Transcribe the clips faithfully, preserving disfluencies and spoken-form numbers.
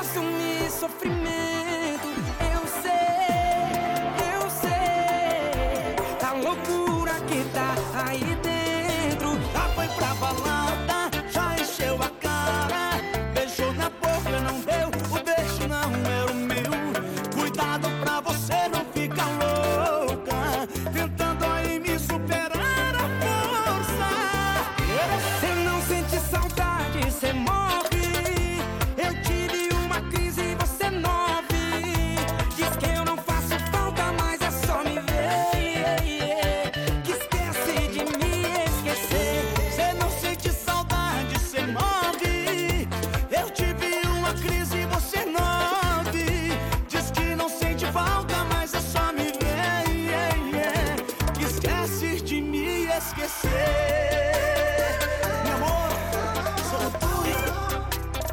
assumir sofrimento. Eu sei, eu sei a loucura que tá aí dentro. Já foi pra balada, já encheu a cara, beijou na boca, não deu, o beijo não era o meu. Cuidado pra você não ficar louca, tentando aí me superar a força. Cê não sente saudade, cê morre. Eu tive uma crise e você nove. Diz que eu não faço falta, mas é só me ver. Que esquece de me esquecer. Cê não sente saudade, cê morre. Eu tive uma crise e você nove. Diz que não sente falta, mas é só me ver. Que esquece de me esquecer. Meu amor, sou tudo.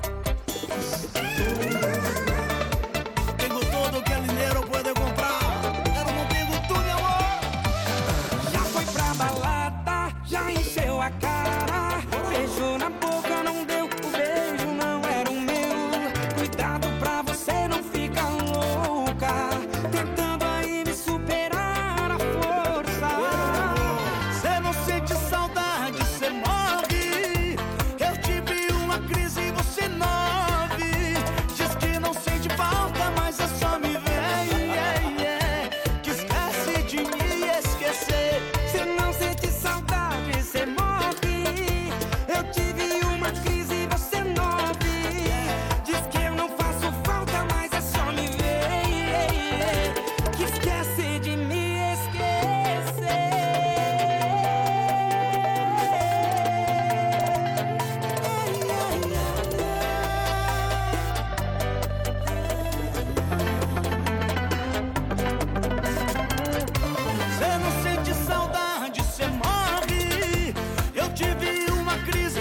Tengo todo que el dinero puede comprar. Eu não tengo tudo, meu amor. Já foi pra balada, já encheu a cara, beijou na boca, não deu, o beijo não era o meu. Cuidado pra você não ficar louca, tentando aí me superar a força. Cê não sente saudade, cê morre. Eu tive uma crise e você nove. Diz que não sente falta, mas é só me ver. Que esquece de me esquecer. Cê não sente saudade, cê morre. Eu tive uma crise e você nove. Diz que eu não faço falta, mas é só me ver. Que esquece de me esquecer. Cê não sente saudade, cê morre. Eu tive uma crise